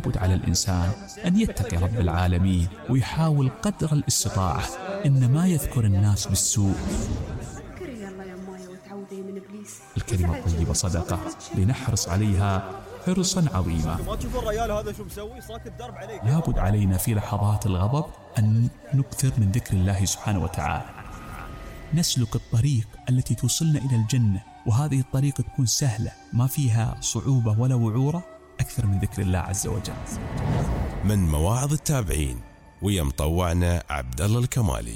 لابد على الإنسان أن يتقي رب العالمين ويحاول قدر الاستطاعة إن ما يذكر الناس بالسوء. الكلمة الطيبة صدقة، لنحرص عليها حرصا عظيما. لابد علينا في لحظات الغضب أن نكثر من ذكر الله سبحانه وتعالى، نسلك الطريق التي توصلنا إلى الجنة، وهذه الطريق تكون سهلة ما فيها صعوبة ولا وعورة، أكثر من ذكر الله عز وجل. من مواعظ التابعين ويا مطوعنا عبد الله الكمالي.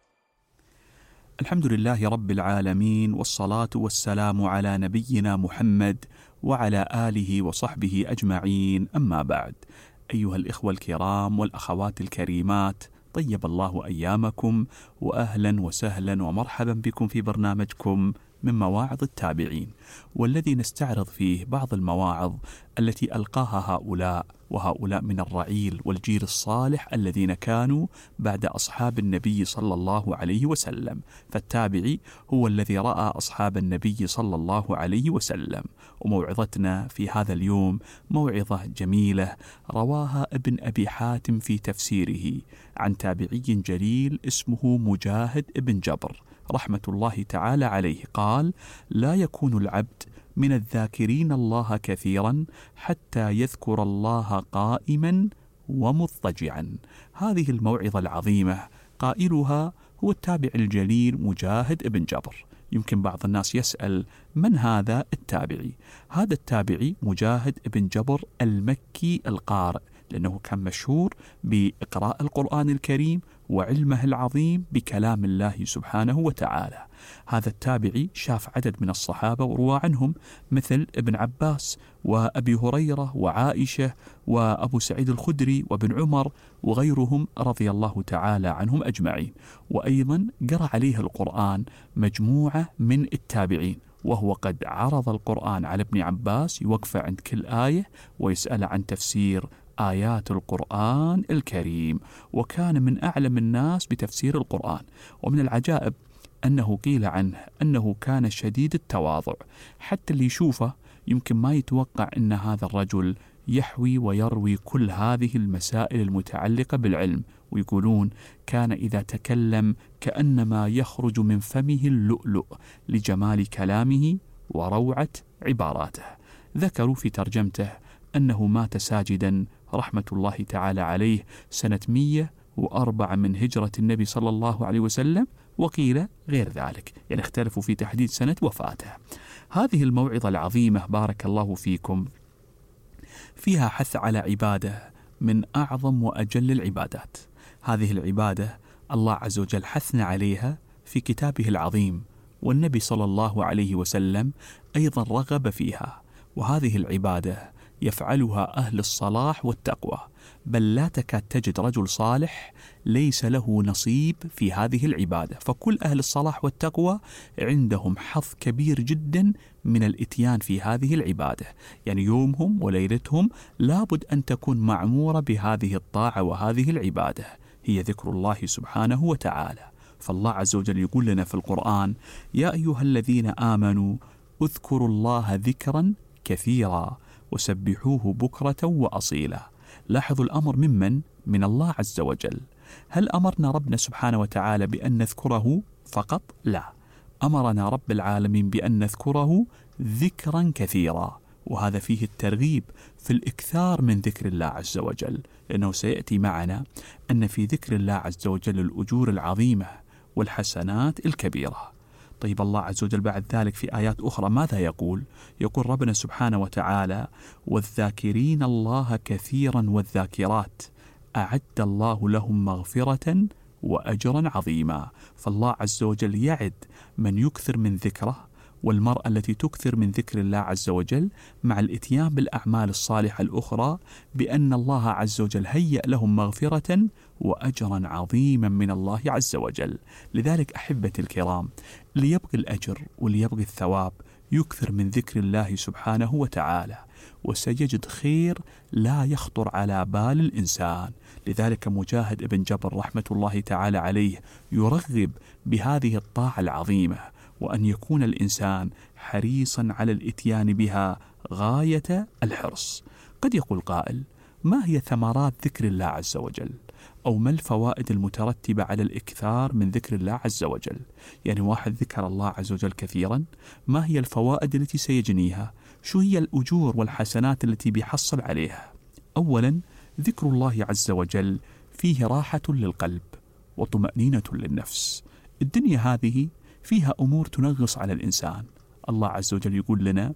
الحمد لله رب العالمين، والصلاة والسلام على نبينا محمد وعلى آله وصحبه أجمعين، أما بعد. أيها الإخوة الكرام والأخوات الكريمات، طيب الله أيامكم، وأهلا وسهلا ومرحبا بكم في برنامجكم من مواعظ التابعين، والذي نستعرض فيه بعض المواعظ التي ألقاها هؤلاء من الرعيل والجيل الصالح الذين كانوا بعد أصحاب النبي صلى الله عليه وسلم. فالتابعي هو الذي رأى أصحاب النبي صلى الله عليه وسلم. وموعظتنا في هذا اليوم موعظة جميلة رواها ابن أبي حاتم في تفسيره عن تابعي جليل اسمه مجاهد ابن جبر رحمة الله تعالى عليه، قال: لا يكون العبد من الذاكرين الله كثيرا حتى يذكر الله قائما ومضطجعا. هذه الموعظة العظيمة قائلها هو التابع الجليل مجاهد ابن جبر. يمكن بعض الناس يسأل: من هذا التابعي؟ هذا التابعي مجاهد ابن جبر المكي القارئ، لأنه كان مشهور بإقراء القرآن الكريم وعلمه العظيم بكلام الله سبحانه وتعالى. هذا التابعي شاف عدد من الصحابة وروى عنهم، مثل ابن عباس وأبي هريرة وعائشة وأبو سعيد الخدري وابن عمر وغيرهم رضي الله تعالى عنهم أجمعين. وأيضا قرأ عليه القرآن مجموعة من التابعين، وهو قد عرض القرآن على ابن عباس، يوقف عند كل آية ويسأل عن تفسير آيات القرآن الكريم، وكان من أعلم الناس بتفسير القرآن. ومن العجائب أنه قيل عنه أنه كان شديد التواضع، حتى اللي يشوفه يمكن ما يتوقع أن هذا الرجل يحوي ويروي كل هذه المسائل المتعلقة بالعلم. ويقولون: كان إذا تكلم كأنما يخرج من فمه اللؤلؤ لجمال كلامه وروعة عباراته. ذكروا في ترجمته أنه مات ساجدا رحمة الله تعالى عليه سنة 104 من هجرة النبي صلى الله عليه وسلم، وقيل غير ذلك، يعني اختلفوا في تحديد سنة وفاته. هذه الموعظة العظيمة بارك الله فيكم فيها حث على عبادة من أعظم وأجل العبادات. هذه العبادة الله عز وجل حثنا عليها في كتابه العظيم، والنبي صلى الله عليه وسلم أيضا رغب فيها. وهذه العبادة يفعلها أهل الصلاح والتقوى، بل لا تكاد تجد رجل صالح ليس له نصيب في هذه العبادة. فكل أهل الصلاح والتقوى عندهم حظ كبير جدا من الإتيان في هذه العبادة، يعني يومهم وليلتهم لابد أن تكون معمورة بهذه الطاعة وهذه العبادة، هي ذكر الله سبحانه وتعالى. فالله عز وجل يقول لنا في القرآن: يا أيها الذين آمنوا اذكروا الله ذكرا كثيرا وسبحوه بكرة وأصيلا. لاحظوا الأمر من الله عز وجل. هل أمرنا ربنا سبحانه وتعالى بأن نذكره فقط؟ لا، أمرنا رب العالمين بأن نذكره ذكرا كثيرا، وهذا فيه الترغيب في الإكثار من ذكر الله عز وجل، لأنه سيأتي معنا أن في ذكر الله عز وجل الأجور العظيمة والحسنات الكبيرة. طيب الله عز وجل بعد ذلك في آيات أخرى ماذا يقول؟ يقول ربنا سبحانه وتعالى: والذاكرين الله كثيرا والذاكرات أعد الله لهم مغفرة وأجرا عظيما. فالله عز وجل يعد من يكثر من ذكره، والمرأة التي تكثر من ذكر الله عز وجل مع الإتيان بالأعمال الصالحة الأخرى بأن الله عز وجل هيأ لهم مغفرة وأجرا عظيما من الله عز وجل. لذلك أحبتي الكرام، اللي يبغي الأجر واللي يبغي الثواب يكثر من ذكر الله سبحانه وتعالى، وسيجد خير لا يخطر على بال الإنسان. لذلك مجاهد ابن جبر رحمة الله تعالى عليه يرغب بهذه الطاعة العظيمة، وأن يكون الإنسان حريصا على الإتيان بها غاية الحرص. قد يقول قائل: ما هي ثمرات ذكر الله عز وجل؟ أو ما الفوائد المترتبة على الإكثار من ذكر الله عز وجل؟ يعني واحد ذكر الله عز وجل كثيرا، ما هي الفوائد التي سيجنيها؟ شو هي الأجور والحسنات التي بيحصل عليها؟ أولا، ذكر الله عز وجل فيه راحة للقلب وطمأنينة للنفس. الدنيا هذه فيها أمور تنغص على الإنسان. الله عز وجل يقول لنا: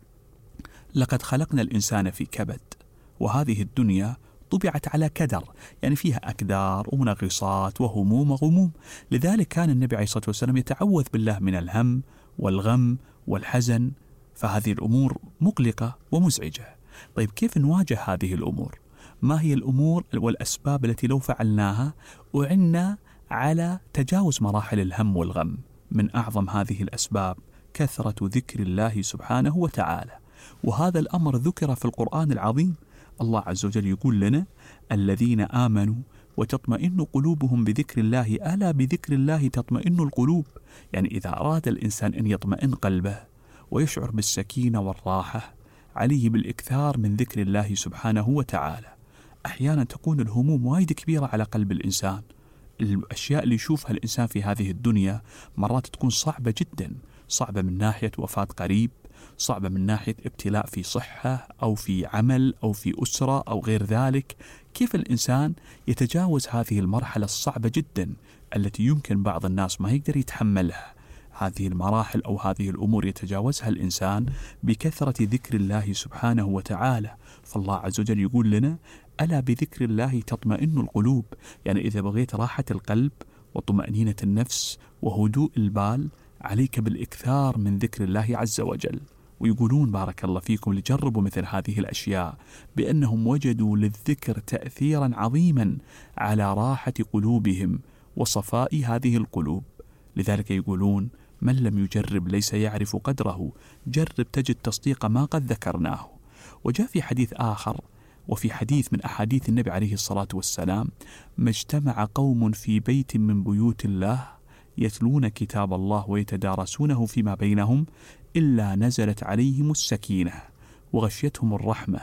لقد خلقنا الإنسان في كبد، وهذه الدنيا طبعت على كدر، يعني فيها أكدار ومنغصات وهموم وغموم. لذلك كان النبي عليه الصلاة والسلام يتعوذ بالله من الهم والغم والحزن، فهذه الأمور مقلقة ومزعجة. طيب كيف نواجه هذه الأمور؟ ما هي الأمور والأسباب التي لو فعلناها أعنا على تجاوز مراحل الهم والغم؟ من أعظم هذه الأسباب كثرة ذكر الله سبحانه وتعالى، وهذا الأمر ذكر في القرآن العظيم. الله عز وجل يقول لنا: الذين آمنوا وتطمئن قلوبهم بذكر الله، ألا بذكر الله تطمئن القلوب. يعني إذا أراد الإنسان أن يطمئن قلبه ويشعر بالسكينة والراحة، عليه بالإكثار من ذكر الله سبحانه وتعالى. أحيانا تكون الهموم وايد كبيرة على قلب الإنسان. الأشياء اللي يشوفها الإنسان في هذه الدنيا مرات تكون صعبة جدا، صعبة من ناحية وفاة قريب، صعبة من ناحية ابتلاء في صحة أو في عمل أو في أسرة أو غير ذلك. كيف الإنسان يتجاوز هذه المرحلة الصعبة جدا التي يمكن بعض الناس ما يقدر يتحملها؟ هذه المراحل أو هذه الأمور يتجاوزها الإنسان بكثرة ذكر الله سبحانه وتعالى. فالله عز وجل يقول لنا: ألا بذكر الله تطمئن القلوب. يعني إذا بغيت راحة القلب وطمأنينة النفس وهدوء البال، عليك بالإكثار من ذكر الله عز وجل. ويقولون بارك الله فيكم اللي جربوا مثل هذه الأشياء بأنهم وجدوا للذكر تأثيرا عظيما على راحة قلوبهم وصفاء هذه القلوب. لذلك يقولون: من لم يجرب ليس يعرف قدره، جرب تجد تصديق ما قد ذكرناه. وجاء في حديث آخر، وفي حديث من أحاديث النبي عليه الصلاة والسلام: ما اجتمع قوم في بيت من بيوت الله يتلون كتاب الله ويتدارسونه فيما بينهم إلا نزلت عليهم السكينة وغشيتهم الرحمة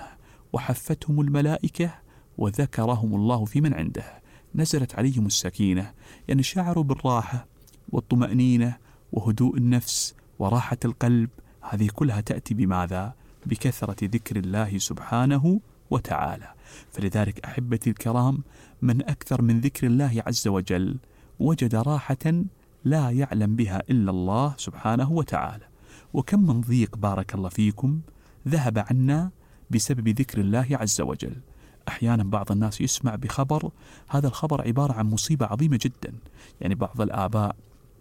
وحفتهم الملائكة وذكرهم الله في من عنده. نزلت عليهم السكينة، يعني شعروا بالراحة والطمأنينة وهدوء النفس وراحة القلب. هذه كلها تأتي بماذا؟ بكثرة ذكر الله سبحانه وتعالى. فلذلك أحبتي الكرام، من أكثر من ذكر الله عز وجل وجد راحة لا يعلم بها إلا الله سبحانه وتعالى. وكم من ضيق بارك الله فيكم ذهب عنا بسبب ذكر الله عز وجل. أحيانا بعض الناس يسمع بخبر، هذا الخبر عبارة عن مصيبة عظيمة جدا. يعني بعض الآباء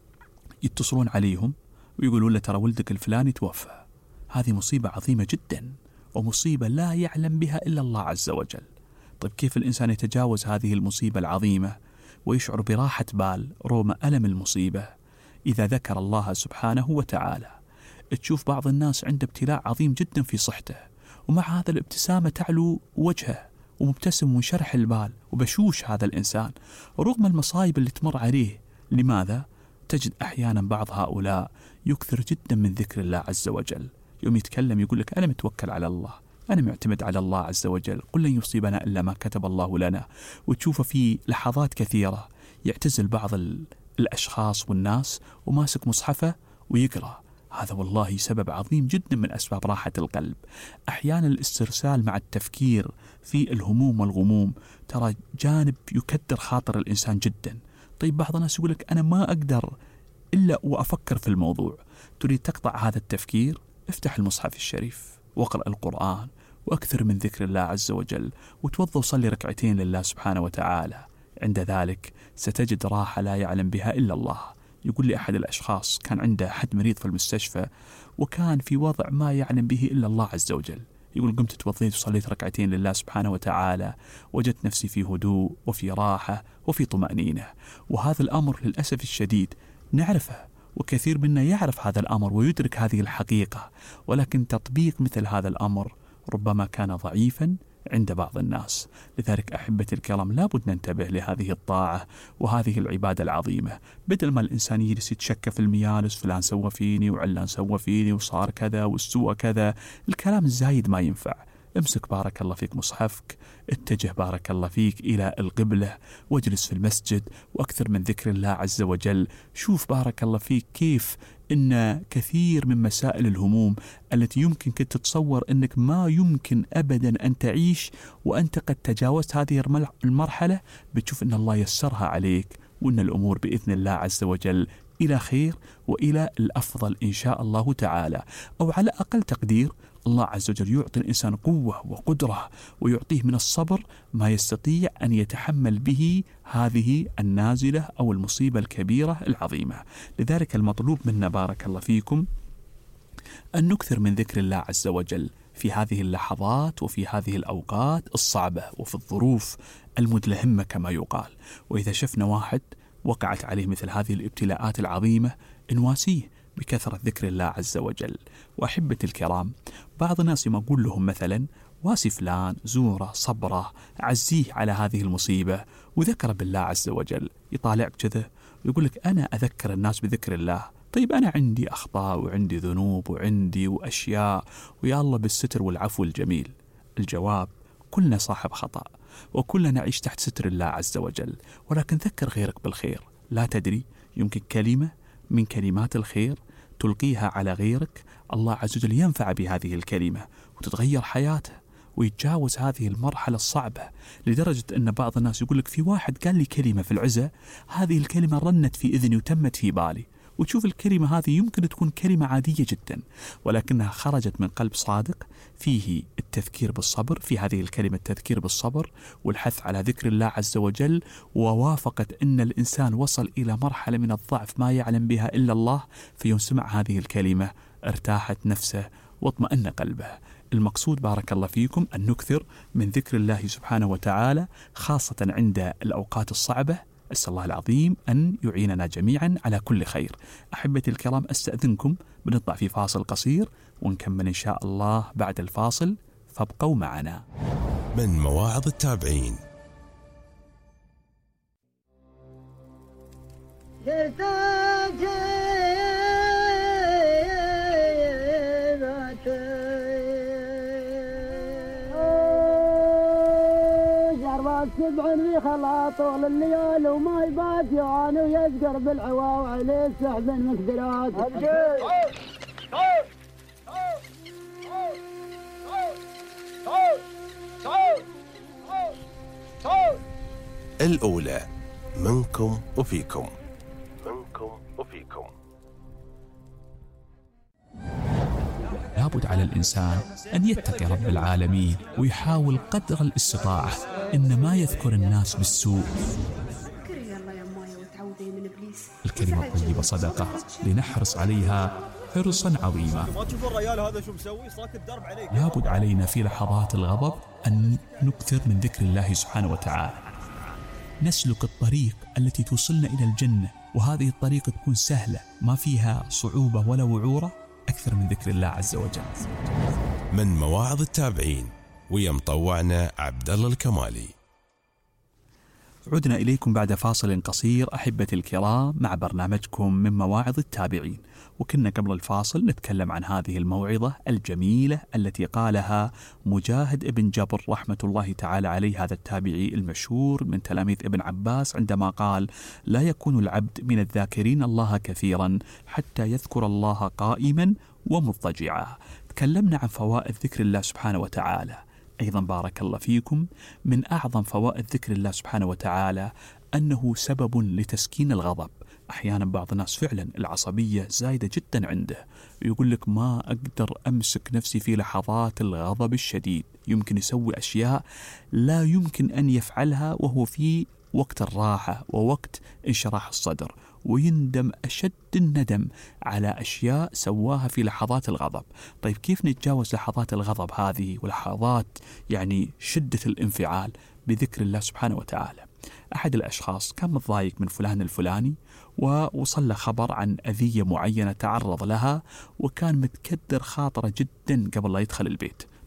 يتصلون عليهم ويقولون له: ترى ولدك الفلاني توفى. هذه مصيبة عظيمة جدا، ومصيبة لا يعلم بها إلا الله عز وجل. طيب كيف الإنسان يتجاوز هذه المصيبة العظيمة ويشعر براحة بال رغم ألم المصيبة؟ إذا ذكر الله سبحانه وتعالى. تشوف بعض الناس عنده ابتلاء عظيم جدا في صحته، ومع هذا الابتسامة تعلو وجهه ومبتسم وشرح البال وبشوش هذا الإنسان رغم المصايب اللي تمر عليه. لماذا؟ تجد أحيانا بعض هؤلاء يكثر جدا من ذكر الله عز وجل. يوم يتكلم يقول لك: أنا متوكل على الله، أنا معتمد على الله عز وجل، قل لن يصيبنا إلا ما كتب الله لنا. وتشوفه في لحظات كثيرة يعتزل بعض الأشخاص والناس وماسك مصحفه ويقرأ. هذا والله سبب عظيم جدا من أسباب راحة القلب. أحيانا الاسترسال مع التفكير في الهموم والغموم ترى جانب يكدر خاطر الإنسان جدا. طيب بعض الناس يقول لك: أنا ما أقدر إلا وأفكر في الموضوع. تريد تقطع هذا التفكير؟ افتح المصحف الشريف واقرأ القرآن وأكثر من ذكر الله عز وجل، وتوضى وصلي ركعتين لله سبحانه وتعالى. عند ذلك ستجد راحة لا يعلم بها إلا الله. يقول لي أحد الأشخاص كان عنده حد مريض في المستشفى وكان في وضع ما يعلم به إلا الله عز وجل. يقول: قمت توضيت وصليت ركعتين لله سبحانه وتعالى، وجدت نفسي في هدوء وفي راحة وفي طمأنينة. وهذا الأمر للأسف الشديد نعرفه، وكثير منا يعرف هذا الأمر ويدرك هذه الحقيقة، ولكن تطبيق مثل هذا الأمر ربما كان ضعيفا عند بعض الناس. لذلك أحبتي الكرام لابد ننتبه لهذه الطاعة وهذه العبادة العظيمة. بدل ما الإنسان يجلس يتشكى في الميالس، فلان سوى فيني وعلان سوى فيني وصار كذا والسوء كذا، الكلام الزايد ما ينفع. امسك بارك الله فيك مصحفك، اتجه بارك الله فيك إلى القبلة، واجلس في المسجد وأكثر من ذكر الله عز وجل. شوف بارك الله فيك كيف إن كثير من مسائل الهموم التي يمكن كنت تتصور أنك ما يمكن أبدا أن تعيش وأنت قد تجاوزت هذه المرحلة، بتشوف أن الله يسرها عليك، وأن الأمور بإذن الله عز وجل إلى خير وإلى الأفضل إن شاء الله تعالى. أو على أقل تقدير الله عز وجل يعطي الإنسان قوة وقدرة، ويعطيه من الصبر ما يستطيع أن يتحمل به هذه النازلة أو المصيبة الكبيرة العظيمة. لذلك المطلوب منا بارك الله فيكم أن نكثر من ذكر الله عز وجل في هذه اللحظات وفي هذه الأوقات الصعبة وفي الظروف المدلهمة كما يقال. وإذا شفنا واحد وقعت عليه مثل هذه الابتلاءات العظيمة، نواسيه بكثرة ذكر الله عز وجل. وأحبة الكرام، بعض الناس ما أقول لهم مثلا واسي فلان، زوره، صبره، عزيه على هذه المصيبة وذكر بالله عز وجل، يطالعك كذا ويقول لك أنا أذكر الناس بذكر الله. طيب أنا عندي أخطاء وعندي ذنوب وعندي وأشياء، ويا الله بالستر والعفو الجميل. الجواب: كلنا صاحب خطأ، وكلنا نعيش تحت ستر الله عز وجل، ولكن ذكر غيرك بالخير. لا تدري، يمكن كلمة من كلمات الخير تلقيها على غيرك، الله عز وجل ينفع بهذه الكلمة وتتغير حياته ويتجاوز هذه المرحلة الصعبة. لدرجة أن بعض الناس يقول لك في واحد قال لي كلمة في العزة، هذه الكلمة رنت في إذني وتمت في بالي. وتشوف الكلمة هذه يمكن تكون كلمة عادية جدا، ولكنها خرجت من قلب صادق فيه التذكير بالصبر، في هذه الكلمة التذكير بالصبر والحث على ذكر الله عز وجل، ووافقت أن الإنسان وصل إلى مرحلة من الضعف ما يعلم بها إلا الله، فيوم سمع هذه الكلمة ارتاحت نفسه واطمأن قلبه. المقصود بارك الله فيكم أن نكثر من ذكر الله سبحانه وتعالى، خاصة عند الأوقات الصعبة. أسأل الله العظيم أن يعيننا جميعا على كل خير. أحبتي الكرام، أستأذنكم بنطلع في فاصل قصير ونكمل إن شاء الله بعد الفاصل، فابقوا معنا. من مواعظ التابعين. سبع في خلا طول الليال وما يبات يعان ويذكر بالعوا وعليه سحب المقدرات. الأولى منكم وفيكم. منكم وفيكم. لابد على الإنسان أن يتقي رب العالمين ويحاول قدر الاستطاعة إن ما يذكر الناس بالسوء. الكلمة الطيبة صدقة، لنحرص عليها حرصا عظيما. لابد علينا في لحظات الغضب أن نكثر من ذكر الله سبحانه وتعالى، نسلك الطريق التي توصلنا إلى الجنة، وهذه الطريق تكون سهلة ما فيها صعوبة ولا وعورة، أكثر من ذكر الله عز وجل. من مواعظ التابعين، ويمطوعنا عبد الله الكمالي. عدنا إليكم بعد فاصل قصير أحبتي الكرام مع برنامجكم من مواعظ التابعين. وكنا قبل الفاصل نتكلم عن هذه الموعظة الجميلة التي قالها مجاهد ابن جبر رحمة الله تعالى عليه، هذا التابعي المشهور من تلاميذ ابن عباس، عندما قال: لا يكون العبد من الذاكرين الله كثيرا حتى يذكر الله قائما ومضطجعا. تكلمنا عن فوائد ذكر الله سبحانه وتعالى. أيضا بارك الله فيكم من أعظم فوائد ذكر الله سبحانه وتعالى أنه سبب لتسكين الغضب. أحيانا بعض الناس فعلا العصبية زايدة جدا عنده، يقول لك ما أقدر أمسك نفسي في لحظات الغضب الشديد، يمكن يسوي أشياء لا يمكن أن يفعلها وهو في وقت الراحة ووقت انشراح الصدر، ويندم أشد الندم على أشياء سواها في لحظات الغضب. طيب كيف نتجاوز لحظات الغضب هذه ولحظات يعني شدة الانفعال؟ بذكر الله سبحانه وتعالى. أحد الأشخاص كان متضايق من فلان الفلاني، ووصل له خبر عن أذية معينة تعرض لها، وكان متكدر خاطره جدا قبل لا يدخل البيت.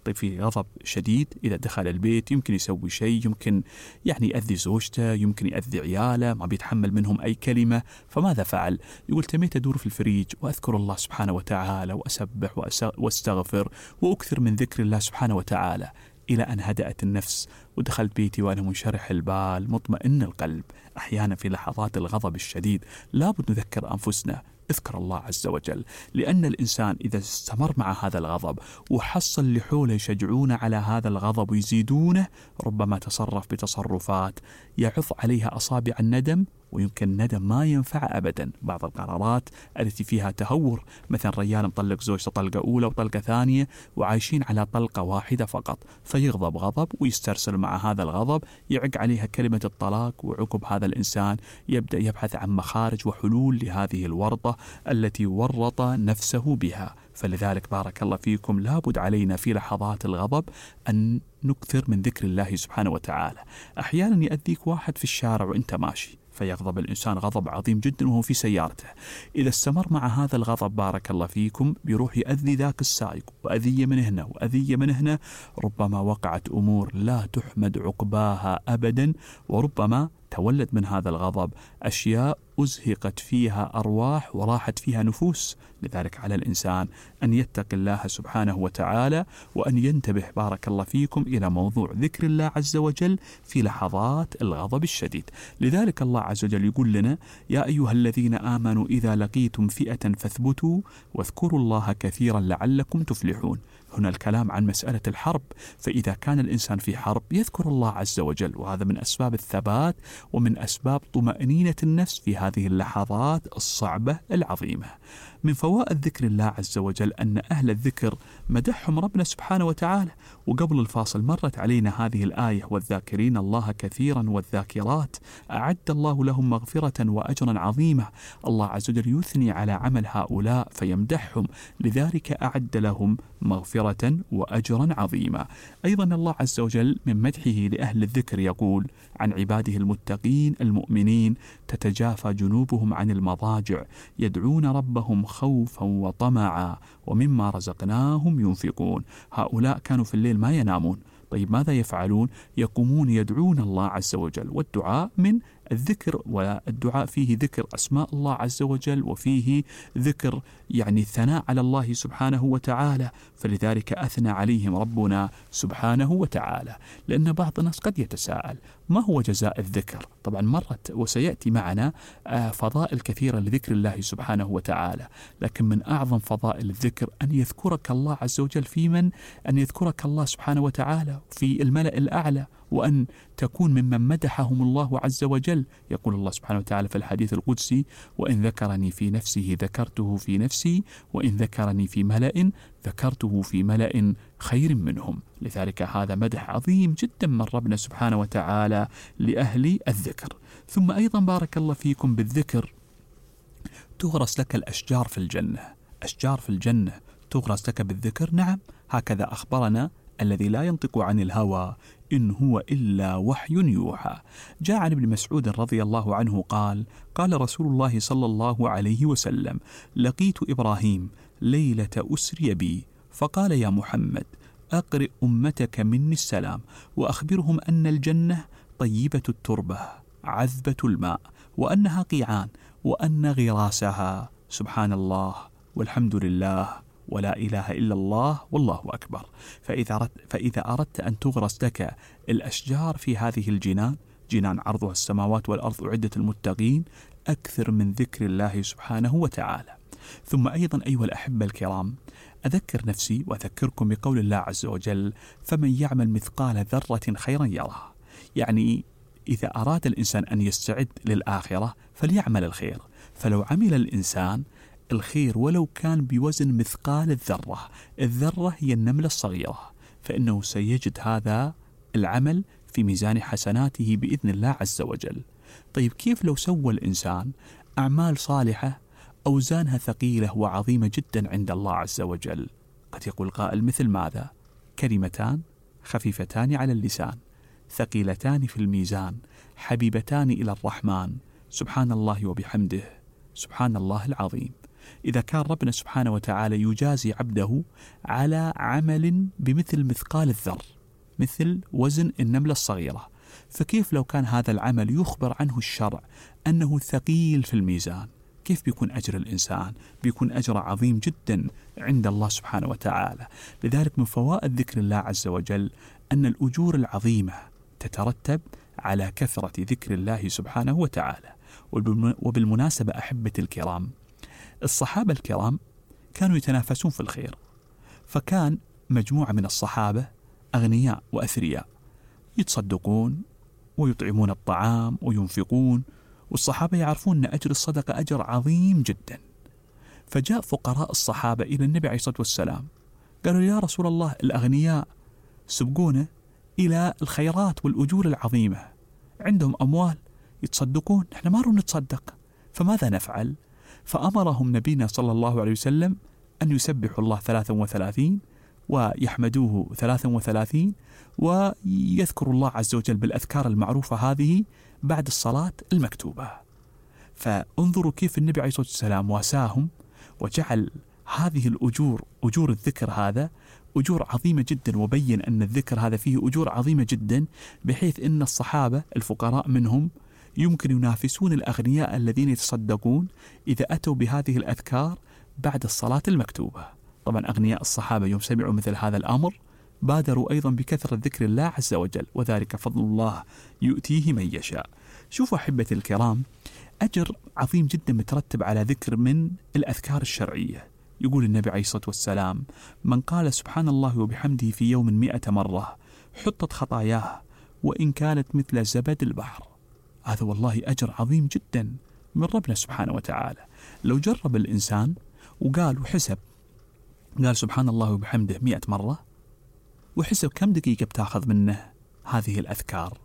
طيب في غضب شديد إذا دخل البيت يمكن يسوي شيء، يمكن يعني يأذي زوجته، يمكن يأذي عياله، ما بيتحمل منهم أي كلمة، فماذا فعل؟ يقول تميت أدور في الفريج وأذكر الله سبحانه وتعالى وأسبح وأستغفر وأكثر من ذكر الله سبحانه وتعالى إلى أن هدأت النفس ودخلت بيتي وأنا منشرح البال مطمئن القلب. أحيانا في لحظات الغضب الشديد لابد نذكر أنفسنا اذكر الله عز وجل، لأن الإنسان إذا استمر مع هذا الغضب وحصل اللي حوله يشجعون على هذا الغضب ويزيدونه، ربما تصرف بتصرفات يعض عليها أصابع الندم، ويمكن الندم ما ينفع أبدا. بعض القرارات التي فيها تهور، مثلا رجال مطلق زوجته طلقة أولى وطلقة ثانية وعايشين على طلقة واحدة فقط، فيغضب غضب ويسترسل مع هذا الغضب، يعق عليها كلمة الطلاق، وعقب هذا الإنسان يبدأ يبحث عن مخارج وحلول لهذه الورطة التي ورط نفسه بها. فلذلك بارك الله فيكم لابد علينا في لحظات الغضب أن نكثر من ذكر الله سبحانه وتعالى. أحيانا يأذيك واحد في الشارع وإنت ماشي فيغضب الإنسان غضب عظيم جدا وهو في سيارته، إذا استمر مع هذا الغضب بارك الله فيكم بيروح يأذي ذاك السائق وأذية من هنا وأذية من هنا، ربما وقعت أمور لا تحمد عقباها أبدا، وربما تولد من هذا الغضب أشياء أزهقت فيها أرواح وراحت فيها نفوس. لذلك على الإنسان أن يتقي الله سبحانه وتعالى وأن ينتبه بارك الله فيكم إلى موضوع ذكر الله عز وجل في لحظات الغضب الشديد. لذلك الله عز وجل يقول لنا يا أيها الذين آمنوا إذا لقيتم فئة فاثبتوا واذكروا الله كثيرا لعلكم تفلحون. هنا الكلام عن مسألة الحرب، فإذا كان الإنسان في حرب يذكر الله عز وجل، وهذا من أسباب الثبات ومن أسباب طمأنينة النفس في هذه اللحظات الصعبة العظيمة. من فوائد ذكر الله عز وجل أن أهل الذكر مدحهم ربنا سبحانه وتعالى. وقبل الفاصل مرت علينا هذه الآية والذاكرين الله كثيرا والذاكرات أعد الله لهم مغفرة وأجرا عظيما. الله عز وجل يثني على عمل هؤلاء فيمدحهم، لذلك أعد لهم مغفرة وأجرا عظيما. أيضا الله عز وجل من مدحه لأهل الذكر يقول عن عباده المتقين المؤمنين تتجافى جنوبهم عن المضاجع يدعون ربهم خوفا وطمعا ومما رزقناهم ينفقون. هؤلاء كانوا في الليل ما ينامون، طيب ماذا يفعلون؟ يقومون يدعون الله عز وجل، والدعاء من الذكر، والدعاء فيه ذكر أسماء الله عز وجل وفيه ذكر يعني ثناء على الله سبحانه وتعالى، فلذلك أثنى عليهم ربنا سبحانه وتعالى. لأن بعض الناس قد يتساءل ما هو جزاء الذكر؟ طبعا مرت وسيأتي معنا فضائل كثيرة لذكر الله سبحانه وتعالى، لكن من أعظم فضائل الذكر أن يذكرك الله عز وجل أن يذكرك الله سبحانه وتعالى في الملأ الأعلى، وأن تكون ممن مدحهم الله عز وجل. يقول الله سبحانه وتعالى في الحديث القدسي وإن ذكرني في نفسه ذكرته في نفسي وإن ذكرني في ملأ ذكرته في ملأ خير منهم. لذلك هذا مدح عظيم جدا من ربنا سبحانه وتعالى لأهل الذكر. ثم أيضا بارك الله فيكم بالذكر تغرس لك الأشجار في الجنة، أشجار في الجنة تغرس لك بالذكر. نعم، هكذا أخبرنا الذي لا ينطق عن الهوى إن هو إلا وحي يوحى. جاء عن ابن مسعود رضي الله عنه قال قال رسول الله صلى الله عليه وسلم لقيت إبراهيم ليلة أسري بي فقال يا محمد أقرئ أمتك مني السلام وأخبرهم أن الجنة طيبة التربة عذبة الماء وأنها قيعان وأن غراسها سبحان الله والحمد لله ولا إله إلا الله والله أكبر. فإذا أردت أن تغرس لك الأشجار في هذه الجنان، جنان عرضها السماوات والأرض أعدت المتقين، أكثر من ذكر الله سبحانه وتعالى. ثم أيضا أيها الأحبة الكرام أذكر نفسي وأذكركم بقول الله عز وجل فمن يعمل مثقال ذرة خيرا يره. يعني إذا أراد الإنسان أن يستعد للآخرة فليعمل الخير، فلو عمل الإنسان الخير ولو كان بوزن مثقال الذرة، الذرة هي النملة الصغيرة، فإنه سيجد هذا العمل في ميزان حسناته بإذن الله عز وجل. طيب كيف لو سوى الإنسان أعمال صالحة أوزانها ثقيلة وعظيمة جدا عند الله عز وجل؟ قد يقول قائل مثل ماذا؟ كلمتان خفيفتان على اللسان ثقيلتان في الميزان حبيبتان إلى الرحمن سبحان الله وبحمده سبحان الله العظيم. إذا كان ربنا سبحانه وتعالى يجازي عبده على عمل بمثل مثقال الذر، مثل وزن النملة الصغيرة، فكيف لو كان هذا العمل يخبر عنه الشرع أنه ثقيل في الميزان؟ كيف بيكون أجر الإنسان؟ بيكون أجر عظيم جدا عند الله سبحانه وتعالى. لذلك من فوائد ذكر الله عز وجل أن الأجور العظيمة تترتب على كثرة ذكر الله سبحانه وتعالى. وبالمناسبة أحبة الكرام، الصحابة الكرام كانوا يتنافسون في الخير، فكان مجموعة من الصحابة أغنياء وأثرياء يتصدقون ويطعمون الطعام وينفقون، والصحابة يعرفون أن أجر الصدقة أجر عظيم جدا. فجاء فقراء الصحابة إلى النبي عليه الصلاة والسلام قالوا يا رسول الله الأغنياء سبقونا إلى الخيرات والأجور العظيمة، عندهم أموال يتصدقون، احنا ما نروح نتصدق، فماذا نفعل؟ فأمرهم نبينا صلى الله عليه وسلم أن يسبحوا الله 33 ويحمدوه 33 ويذكروا الله عز وجل بالأذكار المعروفة هذه بعد الصلاة المكتوبة. فانظروا كيف النبي عليه الصلاة والسلام واساهم وجعل هذه الأجور، أجور الذكر هذا أجور عظيمة جدا، وبين أن الذكر هذا فيه أجور عظيمة جدا، بحيث أن الصحابة الفقراء منهم يمكن ينافسون الأغنياء الذين يتصدقون إذا أتوا بهذه الأذكار بعد الصلاة المكتوبة. طبعا أغنياء الصحابة يوم سمعوا مثل هذا الأمر بادروا أيضا بكثرة ذكر الله عز وجل، وذلك فضل الله يؤتيه من يشاء. شوفوا أحبة الكرام، أجر عظيم جدا مترتب على ذكر من الأذكار الشرعية. يقول النبي عليه الصلاة والسلام من قال سبحان الله وبحمده في يوم 100 مرة حطت خطاياه وإن كانت مثل زبد البحر. هذا والله أجر عظيم جدا من ربنا سبحانه وتعالى. لو جرب الإنسان وقال وحسب، قال سبحان الله وبحمده 100 مرة وحسب كم دقيقة بتاخذ منه هذه الأذكار،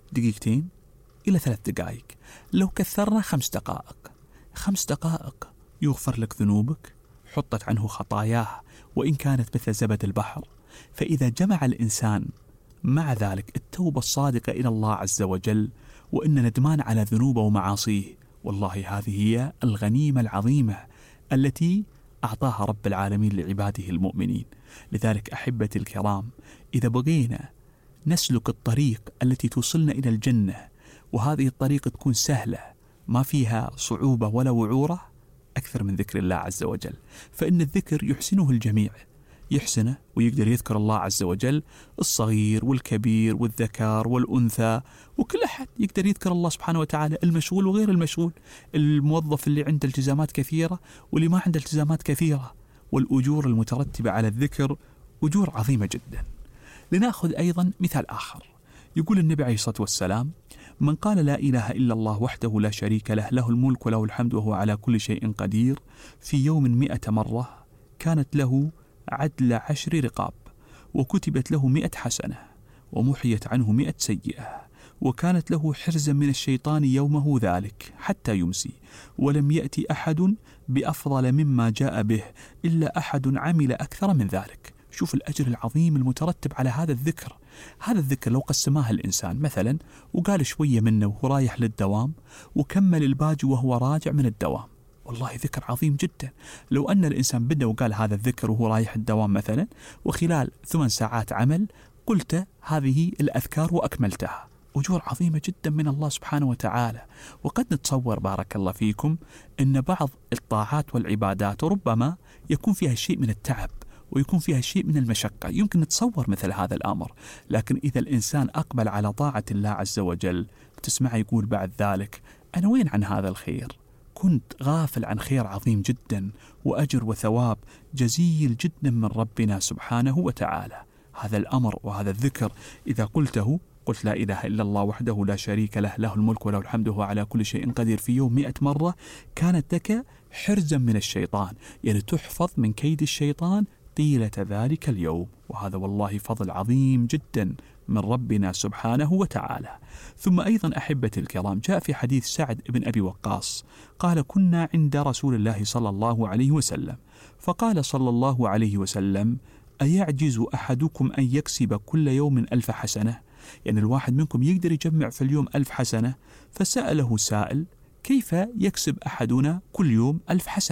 2 إلى 3 دقائق. لو كثرنا 5 دقائق، 5 دقائق يغفر لك ذنوبك، حطت عنه خطاياه وإن كانت مثل زبد البحر. فإذا جمع الإنسان مع ذلك التوبة الصادقة إلى الله عز وجل وإن ندمان على ذنوبه ومعاصيه، والله هذه هي الغنيمة العظيمة التي أعطاها رب العالمين لعباده المؤمنين. لذلك أحبتي الكرام، إذا بغينا نسلك الطريق التي توصلنا إلى الجنة، وهذه الطريق تكون سهلة ما فيها صعوبة ولا وعورة، أكثر من ذكر الله عز وجل. فإن الذكر يحسنه الجميع، يحسنه ويقدر يذكر الله عز وجل، الصغير والكبير والذكر والأنثى، وكل أحد يقدر يذكر الله سبحانه وتعالى، المشغول وغير المشغول، الموظف اللي عنده التزامات كثيرة واللي ما عنده التزامات كثيرة. والأجور المترتبة على الذكر أجور عظيمة جدا. لنأخذ أيضا مثال آخر. يقول النبي عليه الصلاة والسلام من قال لا إله إلا الله وحده لا شريك له، له الملك وله الحمد وهو على كل شيء قدير، في يوم 100 مرة كانت له عدل 10 رقاب، وكتبت له 100 حسنة، ومحيت عنه 100 سيئة، وكانت له حرزا من الشيطان يومه ذلك حتى يمسي، ولم يأتي أحد بأفضل مما جاء به إلا أحد عمل أكثر من ذلك. شوف الأجر العظيم المترتب على هذا الذكر. هذا الذكر لو قسماه الإنسان مثلا وقال شوية منه وهو رايح للدوام، وكمل الباقي وهو راجع من الدوام، والله ذكر عظيم جدا. لو أن الإنسان بدأ وقال هذا الذكر وهو رايح الدوام مثلا، وخلال 8 ساعات عمل قلت هذه الأذكار وأكملتها، أجور عظيمة جدا من الله سبحانه وتعالى. وقد نتصور بارك الله فيكم أن بعض الطاعات والعبادات ربما يكون فيها شيء من التعب ويكون فيها شيء من المشقة، يمكن نتصور مثل هذا الأمر، لكن إذا الإنسان أقبل على طاعة الله عز وجل تسمع يقول بعد ذلك أنا وين عن هذا الخير؟ كنت غافل عن خير عظيم جدا وأجر وثواب جزيل جدا من ربنا سبحانه وتعالى. هذا الأمر وهذا الذكر إذا قلته، قلت لا إله إلا الله وحده لا شريك له، له الملك وله الحمد وهو على كل شيء قدير، في يوم 100 مرة، كانت لك حرزا من الشيطان، يعني تحفظ من كيد الشيطان طيلة ذلك اليوم. وهذا والله فضل عظيم جدا من ربنا سبحانه وتعالى. ثم أيضا أحبتي الكرام، جاء في حديث سعد بن أبي وقاص قال كنا عند رسول الله صلى الله عليه وسلم فقال صلى الله عليه وسلم أيعجز أحدكم أن يكسب كل يوم 1000 حسنة؟ يعني الواحد منكم يقدر يجمع في اليوم 1000 حسنة؟ فسأله سائل كيف يكسب أحدنا كل يوم 1000 حسنة؟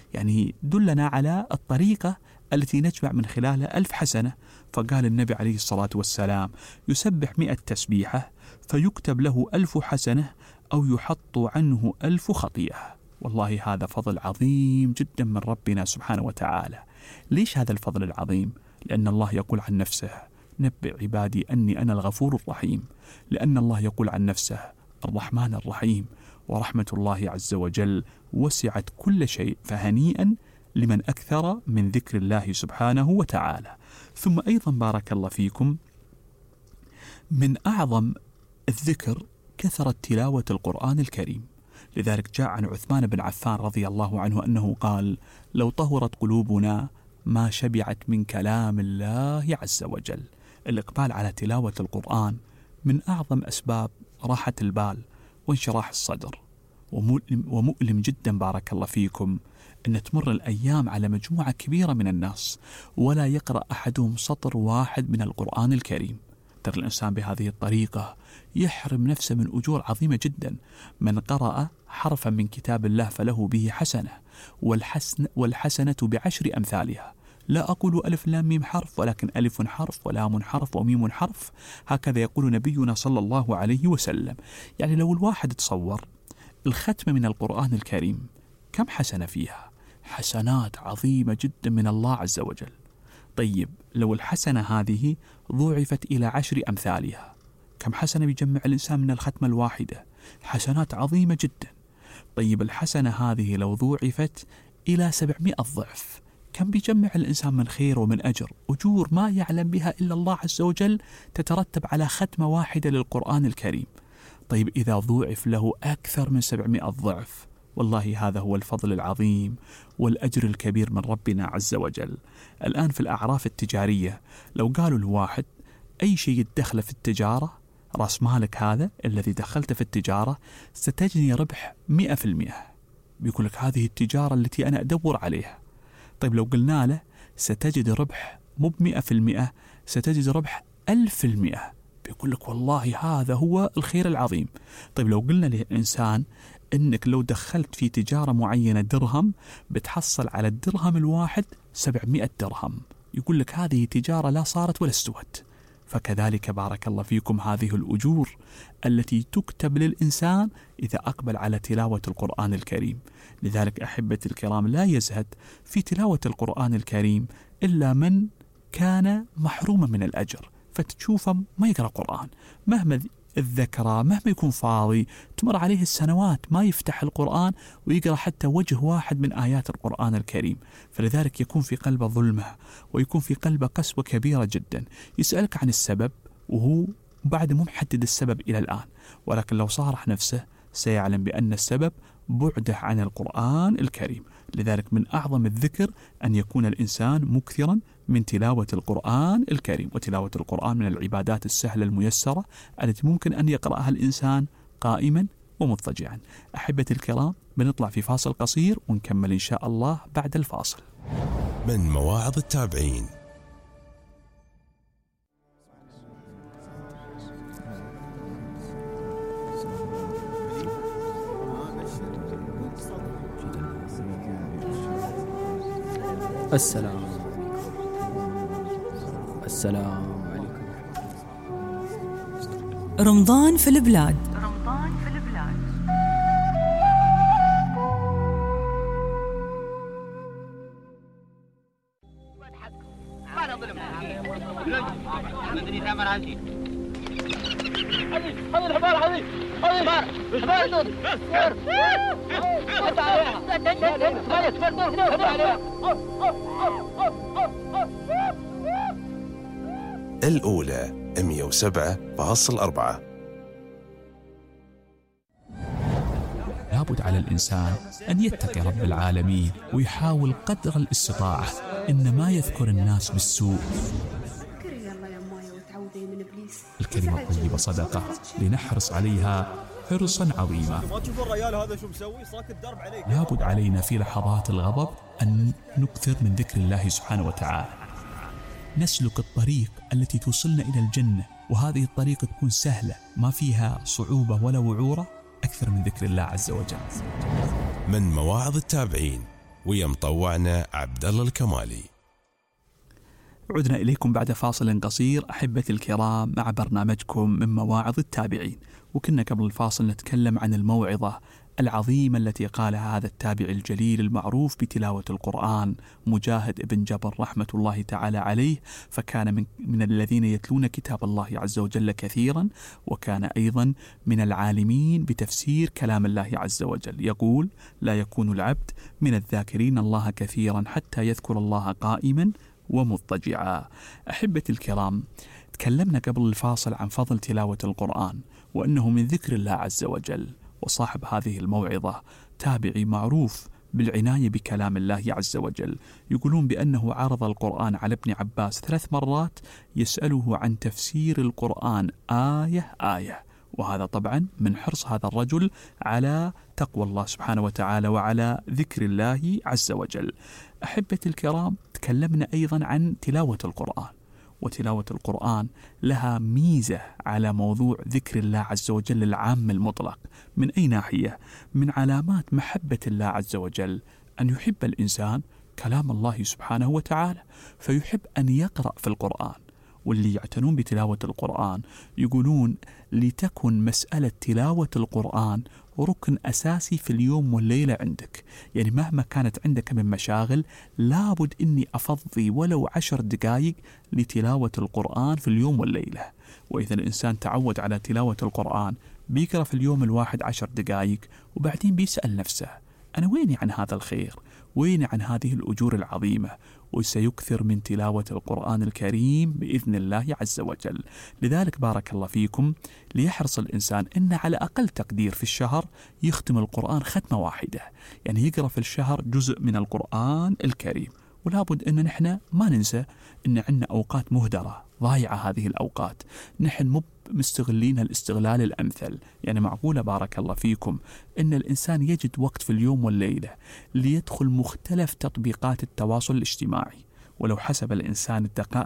يعني دلنا على الطريقة التي نجمع من خلالها 1000 حسنة. فقال النبي عليه الصلاة والسلام: يسبح 100 تسبيحة فيكتب له 1000 حسنة أو يحط عنه 1000 خطيئة. والله هذا فضل عظيم جدا من ربنا سبحانه وتعالى. ليش هذا الفضل العظيم؟ لأن الله يقول عن نفسه: نبئ عبادي أني أنا الغفور الرحيم. لأن الله يقول عن نفسه: الرحمن الرحيم. ورحمة الله عز وجل وسعت كل شيء، فهنيئا لمن أكثر من ذكر الله سبحانه وتعالى. ثم أيضا بارك الله فيكم، من أعظم الذكر كثرة تلاوة القرآن الكريم. لذلك جاء عن عثمان بن عفان رضي الله عنه أنه قال: لو طهرت قلوبنا ما شبعت من كلام الله عز وجل. الإقبال على تلاوة القرآن من أعظم أسباب راحة البال وانشراح الصدر. ومؤلم جدا بارك الله فيكم أن تمر الأيام على مجموعة كبيرة من الناس ولا يقرأ أحدهم سطر واحد من القرآن الكريم. ترى الإنسان بهذه الطريقة يحرم نفسه من أجور عظيمة جدا. من قرأ حرفا من كتاب الله فله به حسنة، والحسنة ب10 أمثالها. لا أقول ألف لام ميم حرف، ولكن ألف حرف ولام حرف وميم حرف. هكذا يقول نبينا صلى الله عليه وسلم. يعني لو الواحد تصور الختمة من القرآن الكريم كم حسنة فيها؟ حسنات عظيمة جدا من الله عز وجل. طيب لو الحسنة هذه ضوعفت إلى 10 أمثالها، كم حسنة بيجمع الإنسان من الختمة الواحدة؟ حسنات عظيمة جدا. طيب الحسنة هذه لو ضوعفت إلى 700 ضعف، كم بيجمع الإنسان من خير ومن أجر؟ أجور ما يعلم بها إلا الله عز وجل تترتب على ختمة واحدة للقرآن الكريم. طيب إذا ضوعف له أكثر من 700 ضعف، والله هذا هو الفضل العظيم والأجر الكبير من ربنا عز وجل. الآن في الأعراف التجارية لو قالوا الواحد أي شيء يدخل في التجارة، رأس مالك هذا الذي دخلت في التجارة ستجني ربح 100%، بيقول لك هذه التجارة التي أنا أدور عليها. طيب لو قلنا له ستجد ربح مو 100%، ستجد ربح 1000%، بيقول لك والله هذا هو الخير العظيم. طيب لو قلنا للإنسان إنك لو دخلت في تجارة معينة درهم بتحصل على الدرهم الواحد 700 درهم، يقول لك هذه تجارة لا صارت ولا استوت. فكذلك بارك الله فيكم هذه الأجور التي تكتب للإنسان إذا أقبل على تلاوة القرآن الكريم. لذلك أحبتي الكرام لا يزهد في تلاوة القرآن الكريم إلا من كان محروما من الأجر. فتشوفه ما يقرأ قرآن، مهما الذكرى مهما يكون فاضي تمر عليه السنوات ما يفتح القرآن ويقرأ حتى وجه واحد من آيات القرآن الكريم. فلذلك يكون في قلبه ظلمة ويكون في قلبه قسوة كبيرة جدا. يسألك عن السبب وهو بعد مو محدد السبب إلى الآن، ولكن لو صارح نفسه سيعلم بأن السبب بعده عن القرآن الكريم. لذلك من أعظم الذكر أن يكون الإنسان مكثرا من تلاوة القرآن الكريم. وتلاوة القرآن من العبادات السهلة الميسرة التي ممكن أن يقرأها الإنسان قائما ومضطجعا. أحبتي الكرام بنطلع في فاصل قصير ونكمل إن شاء الله بعد الفاصل. من مواعظ التابعين. السلام عليكم. رمضان في البلاد. الأولى 107.4. لابد على الإنسان أن يتقي رب العالمين ويحاول قدر الاستطاعة إن ما يذكر الناس بالسوء. الكلمة الطيبة صدقة، لنحرص عليها حرصا عظيما. لابد علينا في لحظات الغضب أن نكثر من ذكر الله سبحانه وتعالى، نسلك الطريق التي توصلنا إلى الجنة، وهذه الطريق تكون سهلة ما فيها صعوبة ولا وعورة، أكثر من ذكر الله عز وجل. من مواعظ التابعين ويا مطوعنا عبد الله الكمالي. عدنا إليكم بعد فاصل قصير أحبتي الكرام مع برنامجكم من مواعظ التابعين. وكنا قبل الفاصل نتكلم عن الموعظة العظيمة التي قالها هذا التابع الجليل المعروف بتلاوة القرآن مجاهد ابن جبر رحمة الله تعالى عليه، فكان من الذين يتلون كتاب الله عز وجل كثيرا، وكان أيضا من العالمين بتفسير كلام الله عز وجل. يقول: لا يكون العبد من الذاكرين الله كثيرا حتى يذكر الله قائما ومضطجعا. أحبتي الكرام، تكلمنا قبل الفاصل عن فضل تلاوة القرآن وأنه من ذكر الله عز وجل، وصاحب هذه الموعظة تابعي معروف بالعناية بكلام الله عز وجل. يقولون بأنه عرض القرآن على ابن عباس 3 مرات يسأله عن تفسير القرآن آية آية، وهذا طبعا من حرص هذا الرجل على تقوى الله سبحانه وتعالى وعلى ذكر الله عز وجل. أحبتي الكرام، تكلمنا أيضا عن تلاوة القرآن، وتلاوة القرآن لها ميزة على موضوع ذكر الله عز وجل العام المطلق. من أي ناحية؟ من علامات محبة الله عز وجل أن يحب الإنسان كلام الله سبحانه وتعالى، فيحب أن يقرأ في القرآن. واللي يعتنون بتلاوة القرآن يقولون لتكن مسألة تلاوة القرآن ركن أساسي في اليوم والليلة عندك. يعني مهما كانت عندك من مشاغل لابد إني أفضي ولو 10 دقائق لتلاوة القرآن في اليوم والليلة. وإذا الإنسان تعود على تلاوة القرآن بيقرأ في اليوم الواحد 10 دقائق، وبعدين بيسأل نفسه: أنا ويني عن هذا الخير؟ ويني عن هذه الأجور العظيمة؟ وسيكثر من تلاوة القرآن الكريم بإذن الله عز وجل. لذلك بارك الله فيكم ليحرص الإنسان إن على أقل تقدير في الشهر يختم القرآن ختمة واحدة، يعني يقرأ في الشهر جزء من القرآن الكريم. ولا بد أن نحن ما ننسى أن عندنا أوقات مهدرة ضايعة. هذه الأوقات نحن مستغلين الاستغلال الأمثل. يعني معقولة بارك الله فيكم أن الإنسان يجد وقت في اليوم والليلة ليدخل مختلف تطبيقات التواصل الاجتماعي، ولو حسب الإنسان